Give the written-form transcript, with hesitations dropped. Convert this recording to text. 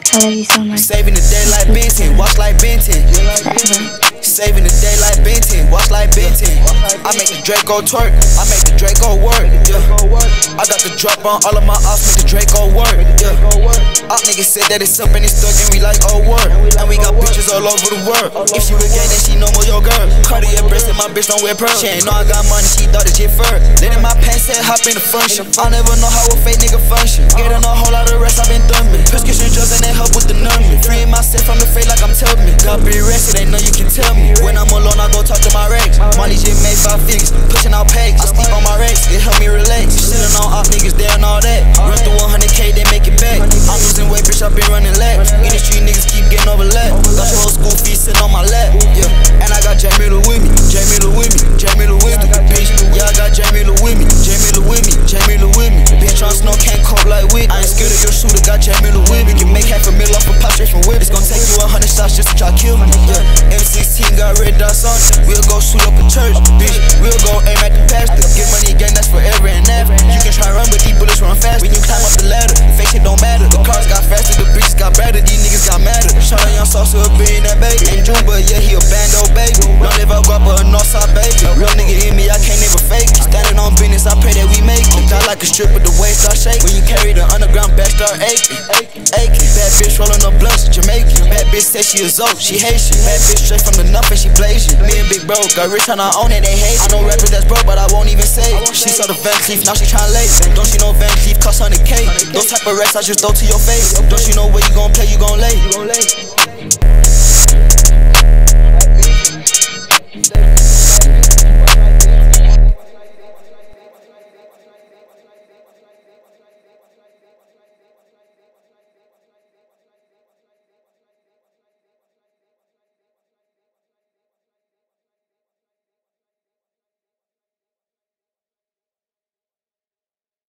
I love you so much. Saving the day like Ben 10, watch like Ben 10. Saving the day like Ben 10, watch like Ben 10. I make the Draco twerk, I make the Draco work. I got the drop on all of my ops, make the Draco work. Op niggas said that it's up and it's stuck and we like oh work. And we got bitches all over the world. If she with gang then she no more your girl. Cartier bracelet, my bitch don't wear pearl. She ain't know I got money, she thought it's fur. Letting my pants head hop in the function. I never know how a fake nigga function. Getting a whole lot of rest, I been thumbing. Prescription drugs and they help with the numbing. Freeing myself from the fate like I'm Tubman. Got be rested, ain't know you can tell me. When I'm alone, I go talk to my regs. Money just made 5 figures, pushing out pegs. I sleep on my regs, it help me relax. Shitting on op niggas, they and all that. Run through 100K, they make it back. I'm losing weight, bitch, I been running laps. Industry niggas keep getting overlapped. Got your whole school fees sitting on my lap. Yeah, and I got Jay Miller with me, Jay Miller with me, Jay Miller with me, bitch. Yeah, I got Jay Miller with me, Jay Miller with me, Jay Miller with me. Bitch, on snow can't cope like wit. I ain't scared of your shooter, got Jay Miller with me. Can make $500,000 off a pop straight from whip. It's gon' take you 100 shots just to try kill me. Yeah, M16 got red dots on it. We'll go shoot up a church, bitch. We'll go aim at the pastor. Get money gang, that's forever and ever. You can try run, but these bullets run fast. When you climb up the ladder, fake shit don't matter. The cars got faster, the bitches got better. These niggas got madder. Shout out young sauce to a billionaire baby. Ain't June, but yeah, he a bando baby. Don't live out guap, but a Northside baby. Real nigga in me, I can't never fake it. Standing on business, I pray that we make it. Got like a strip, but the waist start shaking. When you carry the underground, back start aching. Bad bitch rolling up blunts, Jamaican. Bad bitch say she a Zoe, she Haitian. Bad bitch straight from the nuff and she blazing. Me and Big Bro got rich on our own and they hate. I know rappers that's broke, but I won't even say it. She saw the Van Cleef, now she tryna lay. Don't she know Van Cleef cost 100K? Those type of racks I just throw to your face. Don't she know